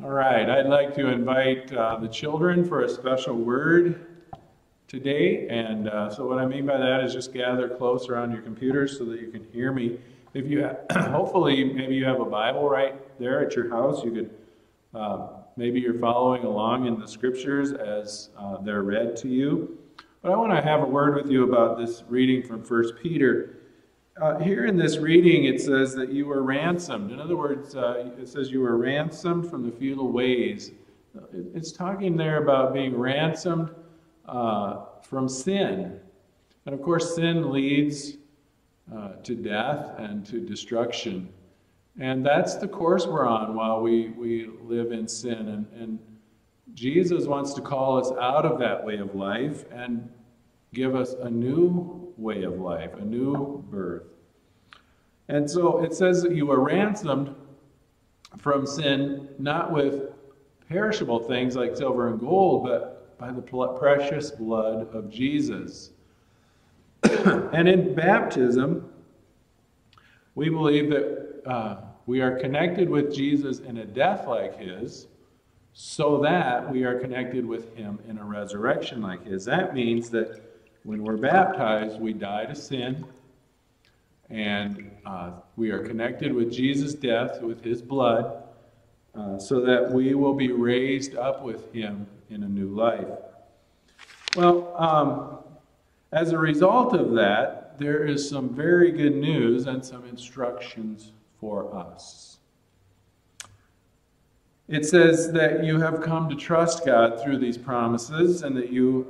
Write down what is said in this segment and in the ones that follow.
All right, I'd like to invite the children for a special word today. And so what I mean by that is just gather close around your computers so that you can hear me. If you hopefully, maybe you have a Bible right there at your house. You could, maybe you're following along in the scriptures as they're read to you. But I want to have a word with you about this reading from 1 Peter. Here in this reading, it says that you were ransomed. In other words, it says you were ransomed from the futile ways. It's talking there about being ransomed from sin. And of course, sin leads to death and to destruction. And that's the course we're on while we live in sin. And Jesus wants to call us out of that way of life and give us a new way of life, a new birth. And so it says that you were ransomed from sin, not with perishable things like silver and gold, but by the precious blood of Jesus. And in baptism, we believe that we are connected with Jesus in a death like his, so that we are connected with him in a resurrection like his. That means that when we're baptized, we die to sin, and we are connected with Jesus' death, with his blood, so that we will be raised up with him in a new life. Well, as a result of that, there is some very good news and some instructions for us. It says that you have come to trust God through these promises, and that you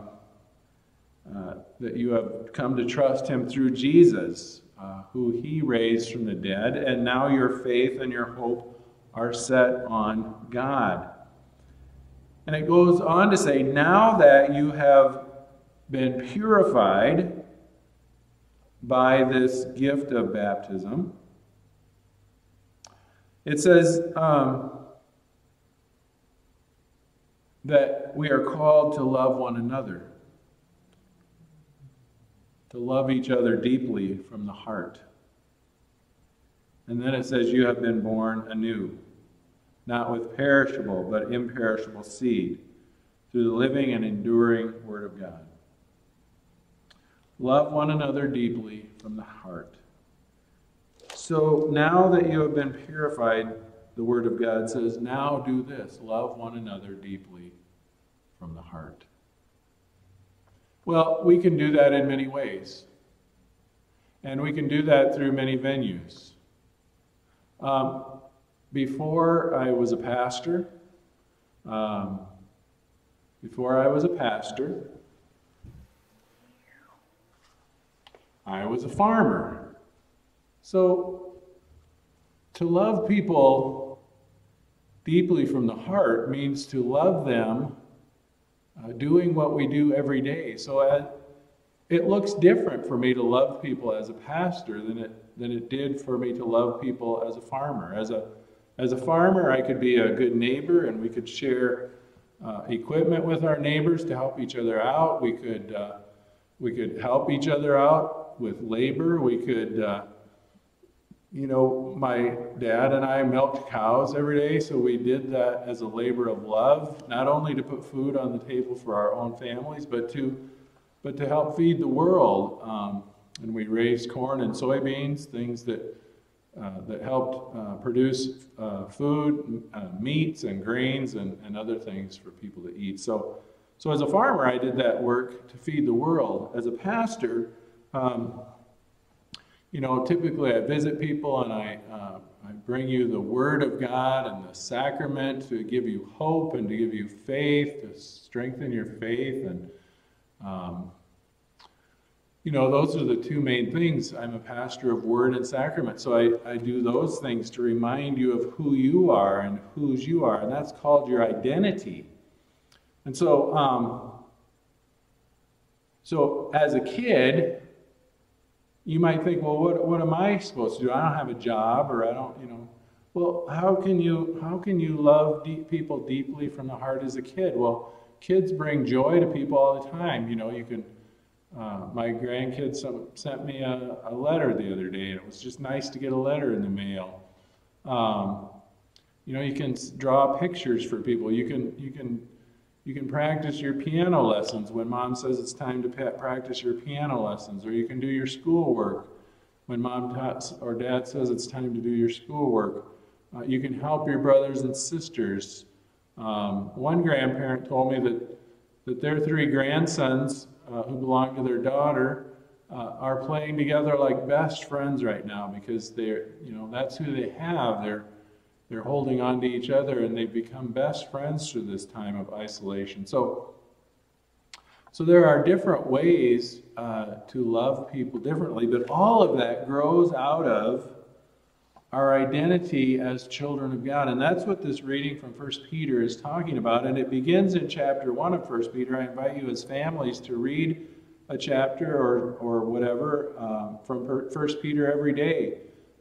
have come to trust him through Jesus, who he raised from the dead, and now your faith and your hope are set on God. And it goes on to say, now that you have been purified by this gift of baptism, it says that we are called to love one another, to love each other deeply from the heart. And then it says you have been born anew, not with perishable but imperishable seed, through the living and enduring Word of God. Love one another deeply from the heart. So now that you have been purified, the Word of God says, now do this, love one another deeply from the heart. Well, we can do that in many ways. And we can do that through many venues. Before I was a pastor, I was a farmer. So to love people deeply from the heart means to love them doing what we do every day. So it looks different for me to love people as a pastor than it did for me to love people as a farmer. As a farmer, I could be a good neighbor, and we could share equipment with our neighbors to help each other out. We could help each other out with labor. We could, my dad and I milked cows every day, so we did that as a labor of love, not only to put food on the table for our own families, but to help feed the world. And we raised corn and soybeans, things that helped produce food, meats and grains and other things for people to eat. So as a farmer, I did that work to feed the world. As a pastor, typically I visit people and I bring you the Word of God and the sacrament to give you hope and to give you faith, to strengthen your faith. And, those are the two main things. I'm a pastor of Word and Sacrament. So I do those things to remind you of who you are and whose you are. And that's called your identity. And so as a kid, you might think, well, what am I supposed to do? I don't have a job, or I don't, Well, how can you love people deeply from the heart as a kid? Well, kids bring joy to people all the time. You can. My grandkids sent me a letter the other day, and it was just nice to get a letter in the mail. You can draw pictures for people. You can practice your piano lessons when mom says it's time to practice your piano lessons, or you can do your schoolwork when mom or dad says it's time to do your schoolwork. You can help your brothers and sisters. One grandparent told me that their 3 grandsons who belong to their daughter are playing together like best friends right now, because that's who they have. They're holding on to each other, and they've become best friends through this time of isolation. So there are different ways to love people differently, but all of that grows out of our identity as children of God. And that's what this reading from 1 Peter is talking about. And it begins in chapter 1 of 1 Peter. I invite you as families to read a chapter or whatever from 1 Peter every day.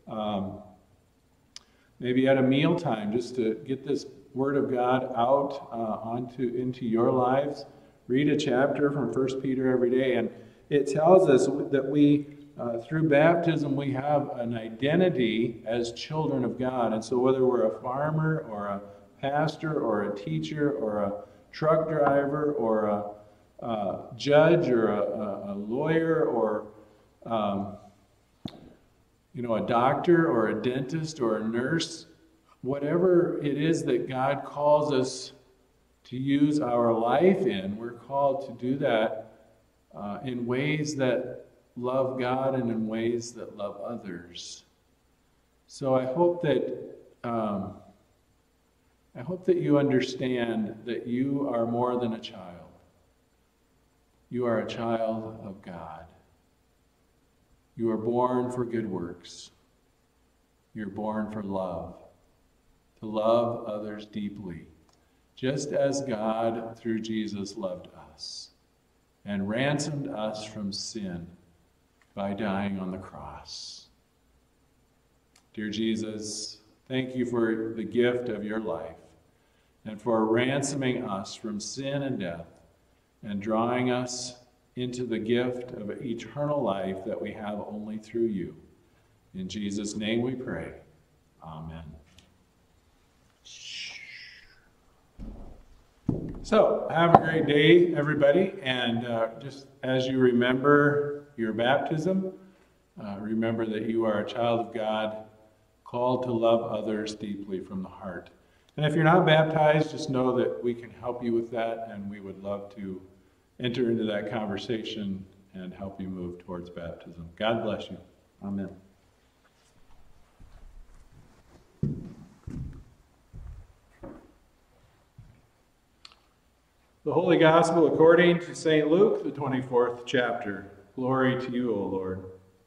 Maybe at a mealtime, just to get this Word of God out into your lives. Read a chapter from 1 Peter every day. And it tells us that we, through baptism, we have an identity as children of God. And so whether we're a farmer or a pastor or a teacher or a truck driver or a judge or a lawyer or a doctor or a dentist or a nurse, whatever it is that God calls us to use our life in, we're called to do that in ways that love God and in ways that love others. So I hope that you understand that you are more than a child. You are a child of God. You are born for good works. You're born for love, to love others deeply, just as God, through Jesus, loved us and ransomed us from sin by dying on the cross. Dear Jesus, thank you for the gift of your life and for ransoming us from sin and death and drawing us into the gift of eternal life that we have only through you. In Jesus' name we pray. Amen. So, have a great day, everybody. And just as you remember your baptism, remember that you are a child of God, called to love others deeply from the heart. And if you're not baptized, just know that we can help you with that, and we would love to enter into that conversation and help you move towards baptism. God bless you. Amen. The Holy Gospel according to St. Luke, the 24th chapter. Glory to you, O Lord.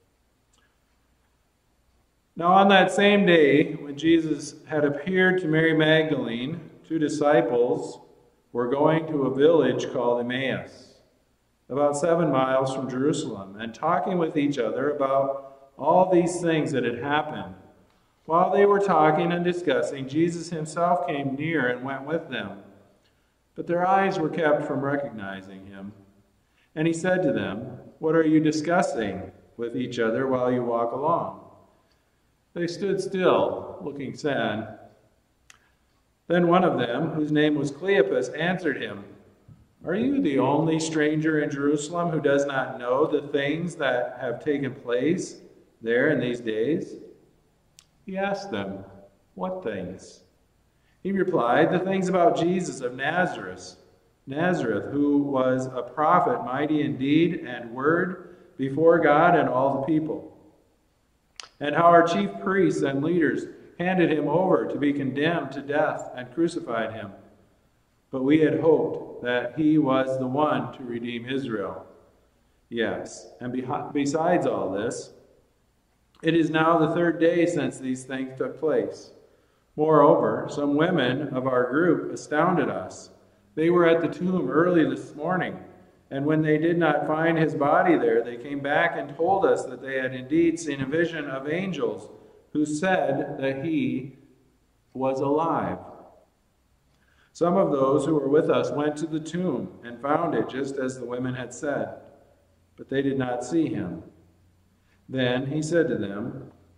Now on that same day, when Jesus had appeared to Mary Magdalene, 2 disciples were going to a village called Emmaus, about 7 miles from Jerusalem, and talking with each other about all these things that had happened. While they were talking and discussing, Jesus himself came near and went with them. But their eyes were kept from recognizing him. And he said to them, "What are you discussing with each other while you walk along?" They stood still, looking sad. Then one of them, whose name was Cleopas, answered him, "Are you the only stranger in Jerusalem who does not know the things that have taken place there in these days?" He asked them, "What things?" He replied, "The things about Jesus of Nazareth, who was a prophet, mighty in deed and word before God and all the people, and how our chief priests and leaders handed him over to be condemned to death and crucified him. But we had hoped that he was the one to redeem Israel. Yes, and besides all this, it is now the 3rd day since these things took place. Moreover, some women of our group astounded us. They were at the tomb early this morning, and when they did not find his body there, they came back and told us that they had indeed seen a vision of angels who said that he was alive. Some of those who were with us went to the tomb and found it just as the women had said, but they did not see him." Then he said to them,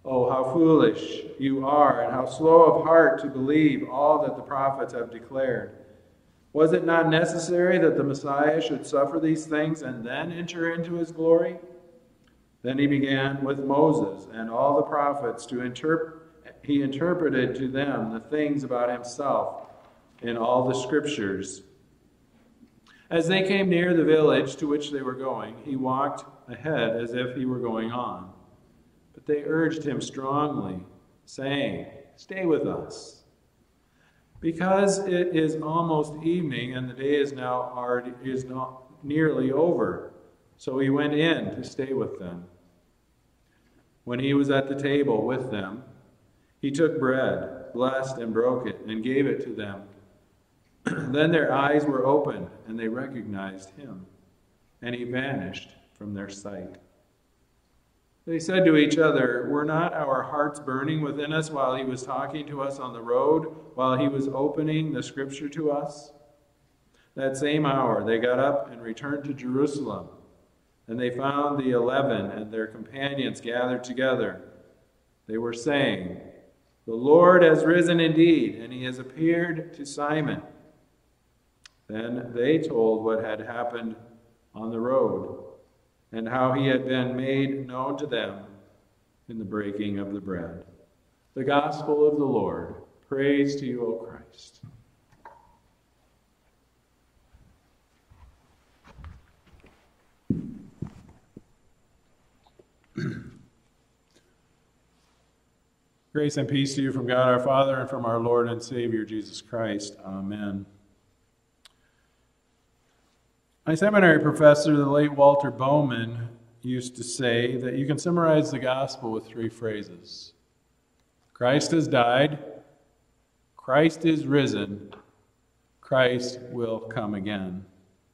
Oh, how foolish you are, and how slow of heart to believe all that the prophets have declared. Was it not necessary that the Messiah should suffer these things and then enter into his glory? Then he began with Moses and all the prophets he interpreted to them the things about himself in all the scriptures. As they came near the village to which they were going, he walked ahead as if he were going on. But they urged him strongly, saying, "Stay with us, because it is almost evening, and the day is not nearly over." So he went in to stay with them. When he was at the table with them, he took bread, blessed and broke it, and gave it to them. Then their eyes were opened, and they recognized him, and he vanished from their sight. They said to each other, "Were not our hearts burning within us while he was talking to us on the road, while he was opening the scripture to us?" That same hour they got up and returned to Jerusalem, and they found the 11 and their companions gathered together. They were saying, "The Lord has risen indeed, and he has appeared to Simon." Then they told what had happened on the road, and how he had been made known to them in the breaking of the bread. The gospel of the Lord. Praise to you, O Christ. Grace and peace to you from God our Father and from our Lord and Savior Jesus Christ. Amen. My seminary professor, the late Walter Bowman, used to say that you can summarize the gospel with 3 phrases. Christ has died, Christ is risen, Christ will come again.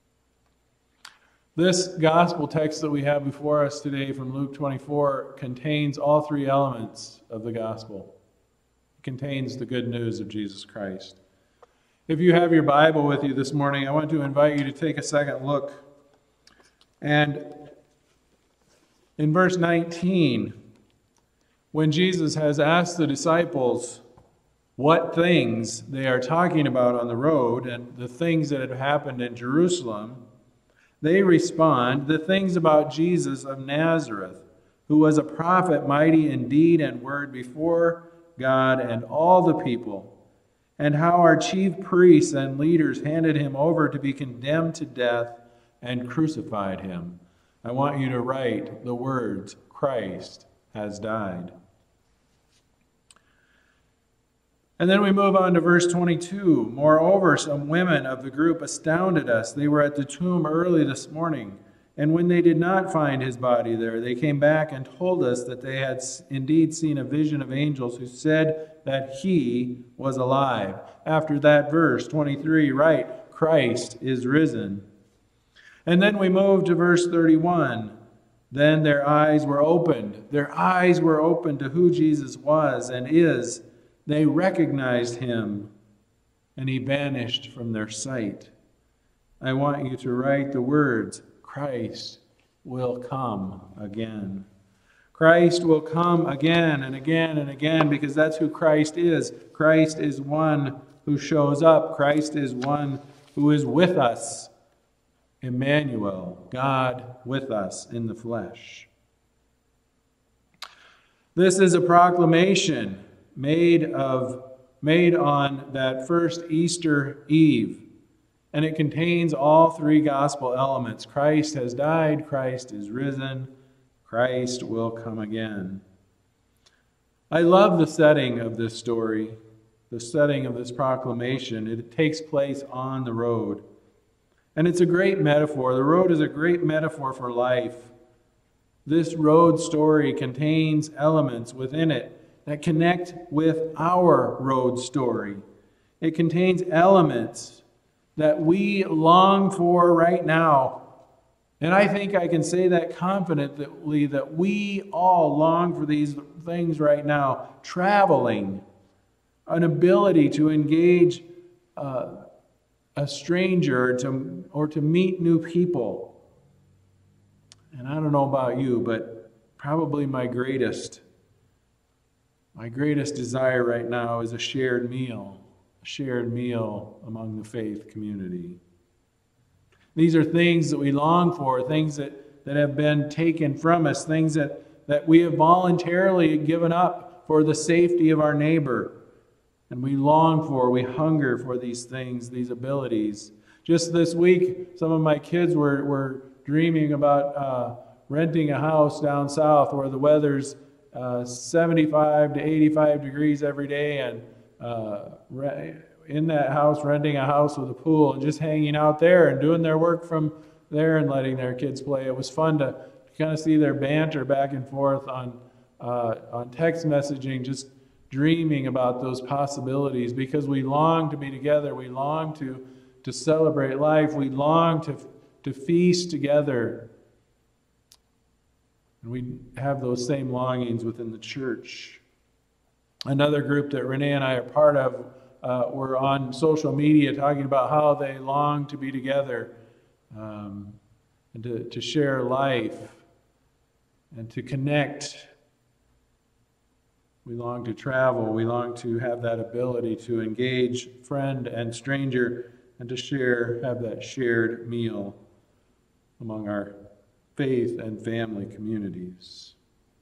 This gospel text that we have before us today from Luke 24 contains all 3 elements of the gospel. It contains the good news of Jesus Christ. If you have your Bible with you this morning, I want to invite you to take a second look. And in verse 19, when Jesus has asked the disciples what things they are talking about on the road and the things that had happened in Jerusalem, they respond, "The things about Jesus of Nazareth, who was a prophet mighty in deed and word before God and all the people, and how our chief priests and leaders handed him over to be condemned to death and crucified him." I want you to write the words, "Christ has died." And then we move on to verse 22. "Moreover, some women of the group astounded us. They were at the tomb early this morning, and when they did not find his body there, they came back and told us that they had indeed seen a vision of angels who said that he was alive." After that verse, 23, write, "Christ is risen." And then we move to verse 31. Then their eyes were opened. Their eyes were opened to who Jesus was and is. They recognized him, and he vanished from their sight. I want you to write the words, "Christ will come again." Christ will come again and again and again, because that's who Christ is. Christ is one who shows up. Christ is one who is with us. Emmanuel, God with us in the flesh. This is a proclamation made on that first Easter Eve, and it contains all 3 gospel elements. Christ has died, Christ is risen, Christ will come again. I love the setting of this story, the setting of this proclamation. It takes place on the road, and it's a great metaphor. The road is a great metaphor for life. This road story contains elements within it that connect with our road story. It contains elements that we long for right now. And I think I can say that confidently, that we all long for these things right now. Traveling, an ability to engage a stranger or to meet new people. And I don't know about you, but probably my greatest My greatest desire right now is a shared meal among the faith community. These are things that we long for, things that have been taken from us, things that we have voluntarily given up for the safety of our neighbor. And we long for, we hunger for these things, these abilities. Just this week, some of my kids were dreaming about renting a house down south where the weather's 75 to 85 degrees every day, and in that house, renting a house with a pool and just hanging out there and doing their work from there and letting their kids play. It was fun to kind of see their banter back and forth on text messaging, just dreaming about those possibilities, because we long to be together. We long to celebrate life. We long to feast together. And we have those same longings within the church. Another group that Renee and I are part of were on social media talking about how they long to be together and to share life and to connect. We long to travel. We long to have that ability to engage friend and stranger and to have that shared meal among our faith and family communities.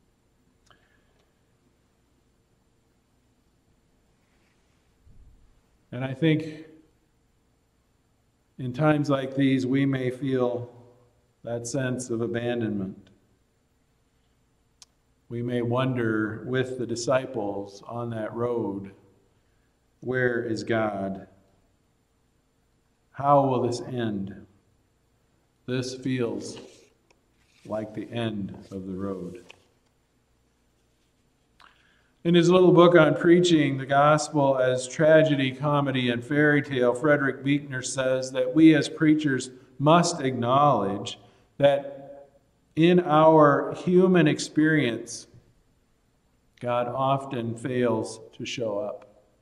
And I think in times like these, we may feel that sense of abandonment. We may wonder with the disciples on that road, where is God? How will this end? This feels like the end of the road. In his little book on preaching the gospel as tragedy, comedy, and fairy tale, Frederick Buechner says that we as preachers must acknowledge that in our human experience, God often fails to show up.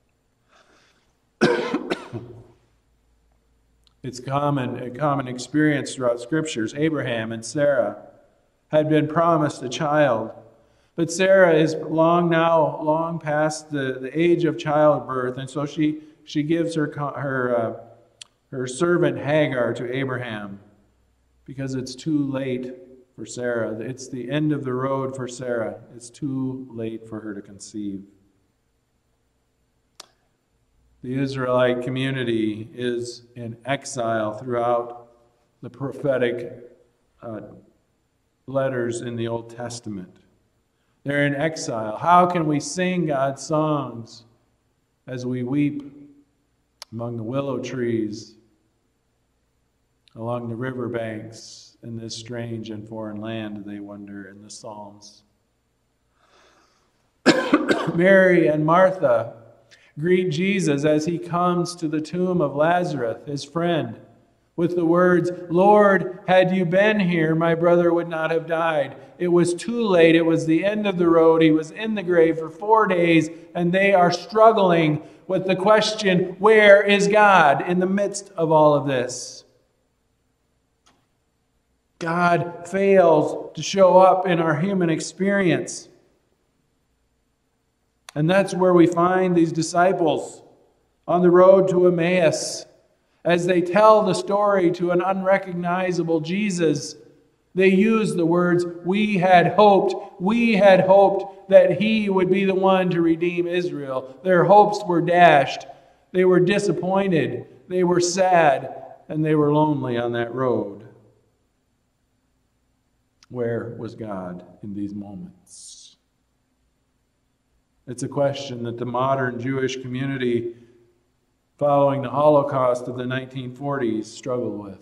It's a common experience throughout Scriptures. Abraham and Sarah had been promised a child, but Sarah is long past the age of childbirth, and so she gives her servant Hagar to Abraham because it's too late for Sarah. It's the end of the road for Sarah. It's too late for her to conceive. The Israelite community is in exile throughout the prophetic letters in the Old Testament. They're in exile. How can we sing God's songs as we weep among the willow trees, along the riverbanks in this strange and foreign land, they wonder in the Psalms. Mary and Martha greet Jesus as he comes to the tomb of Lazarus, his friend, with the words, "Lord, had you been here, my brother would not have died." It was too late. It was the end of the road. He was in the grave for 4 days, and they are struggling with the question, where is God in the midst of all of this? God fails to show up in our human experience. And that's where we find these disciples on the road to Emmaus. As they tell the story to an unrecognizable Jesus, they use the words, we had hoped that he would be the one to redeem Israel. Their hopes were dashed. They were disappointed. They were sad. And they were lonely on that road. Where was God in these moments? It's a question that the modern Jewish community following the Holocaust of the 1940s struggled with.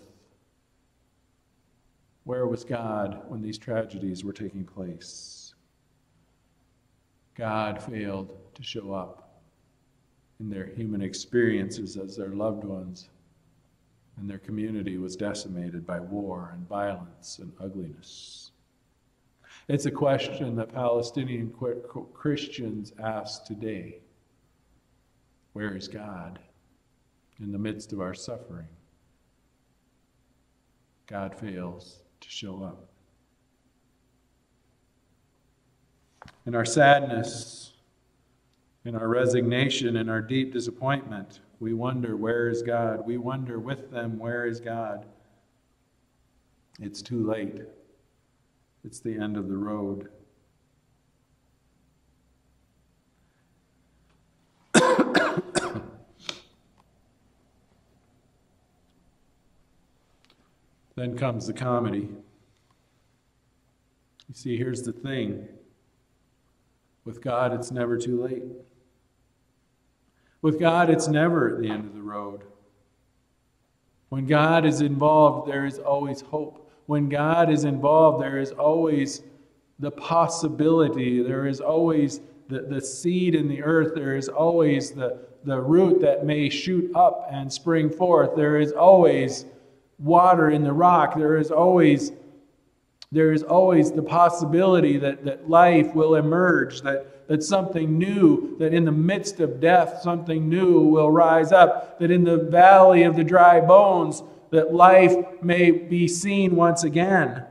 Where was God when these tragedies were taking place? God failed to show up in their human experiences as their loved ones and their community was decimated by war and violence and ugliness. It's a question that Palestinian Christians ask today. Where is God in the midst of our suffering? God fails to show up. In our sadness, In our resignation and our deep disappointment, we wonder, where is God? We wonder with them, where is God? It's too late. It's the end of the road. Then comes the comedy. You see, here's the thing. With God, it's never too late. With God, it's never the end of the road. When God is involved, there is always hope. When God is involved, there is always the possibility. There is always the seed in the earth. There is always the root that may shoot up and spring forth. There is always water in the rock. There is always the possibility that life will emerge, that something new, that in the midst of death, something new will rise up, that in the valley of the dry bones, that life may be seen once again.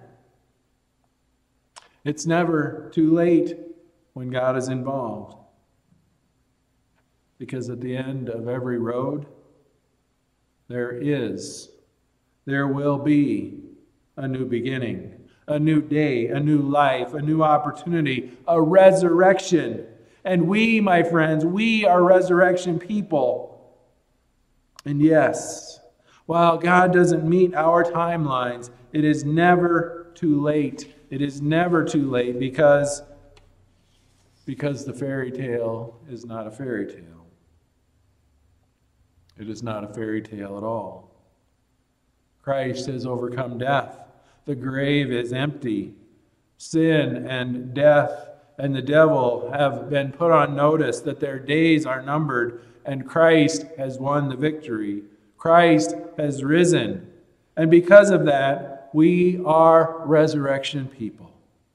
It's never too late when God is involved. Because at the end of every road, there will be a new beginning, a new day, a new life, a new opportunity, a resurrection. And we, my friends, we are resurrection people. And yes, while God doesn't meet our timelines, it is never too late. It is never too late because the fairy tale is not a fairy tale. It is not a fairy tale at all. Christ has overcome death. The grave is empty. Sin and death and the devil have been put on notice that their days are numbered, and Christ has won the victory. Christ has risen. And because of that, we are resurrection people.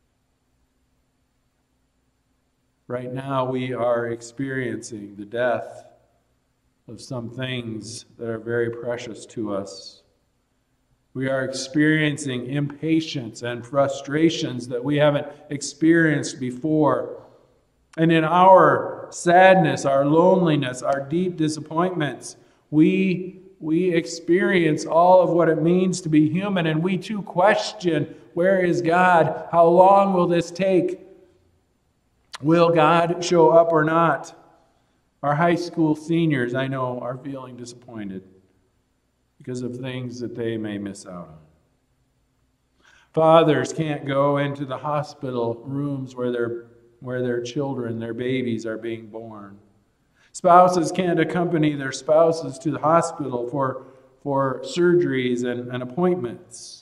Right now, we are experiencing the death of some things that are very precious to us. We are experiencing impatience and frustrations that we haven't experienced before. And in our sadness, our loneliness, our deep disappointments, we experience all of what it means to be human, and we too question, where is God? How long will this take? Will God show up or not? Our high school seniors, I know, are feeling disappointed because of things that they may miss out on. Fathers can't go into the hospital rooms where their children, their babies are being born. Spouses can't accompany their spouses to the hospital for surgeries and appointments.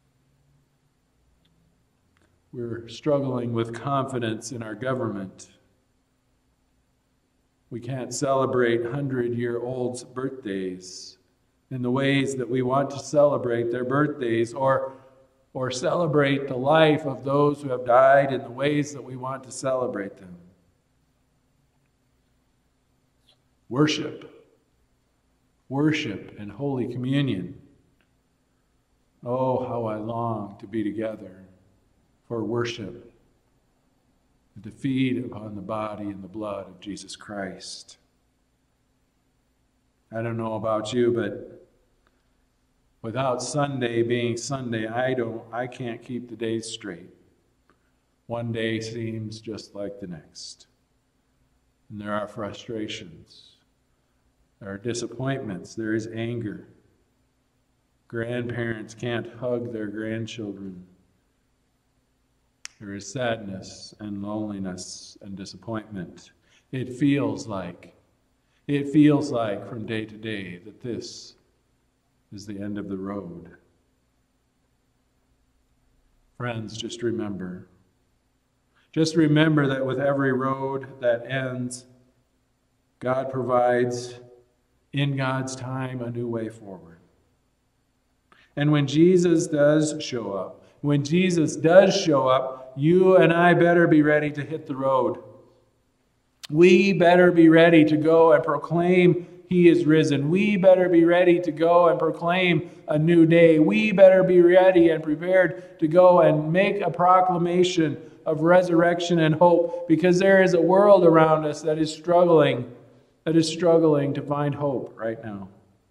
We're struggling with confidence in our government. We can't celebrate 100-year-olds' birthdays in the ways that we want to celebrate their birthdays, or celebrate the life of those who have died in the ways that we want to celebrate them. Worship and Holy Communion. Oh, how I long to be together for worship and to feed upon the body and the blood of Jesus Christ. I don't know about you, but without Sunday being Sunday, I can't keep the days straight. One day seems just like the next. And there are frustrations. There are disappointments. There is anger. Grandparents can't hug their grandchildren. There is sadness and loneliness and disappointment. It feels like from day to day that this is the end of the road. Friends, just remember that with every road that ends, God provides in God's time a new way forward. And when Jesus does show up, you and I better be ready to hit the road. We better be ready to go and proclaim He is risen. We better be ready to go and proclaim a new day. We better be ready and prepared to go and make a proclamation of resurrection and hope, because there is a world around us that is struggling to find hope right now.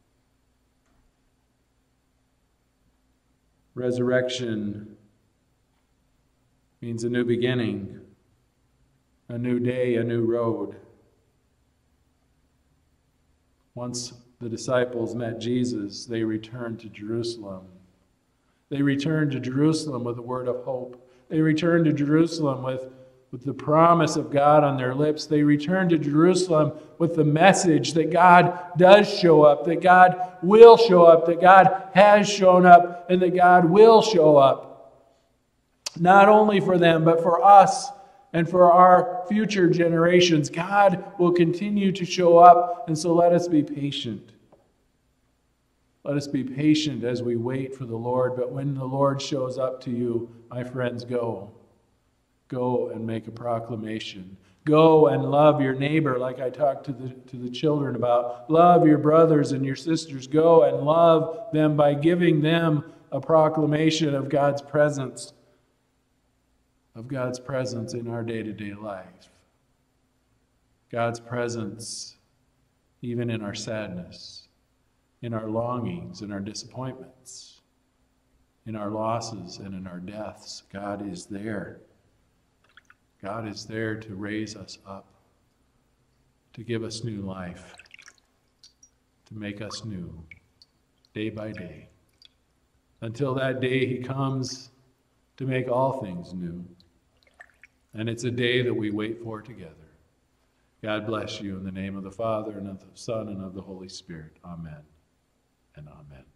Resurrection means a new beginning, a new day, a new road. Once the disciples met Jesus, they returned to Jerusalem. They returned to Jerusalem with a word of hope. They returned to Jerusalem with the promise of God on their lips. They returned to Jerusalem with the message that God does show up, that God will show up, that God has shown up, and that God will show up. Not only for them, but for us and for our future generations. God will continue to show up, and so let us be patient. Let us be patient as we wait for the Lord. But when the Lord shows up to you, my friends, go. Go and make a proclamation. Go and love your neighbor, like I talked to the children about. Love your brothers and your sisters. Go and love them by giving them a proclamation of God's presence. Of God's presence in our day-to-day life. God's presence even in our sadness, in our longings, in our disappointments, in our losses, and in our deaths. God is there. God is there to raise us up, to give us new life, to make us new, day by day. Until that day He comes to make all things new. And it's a day that we wait for together. God bless you in the name of the Father, and of the Son, and of the Holy Spirit. Amen and amen.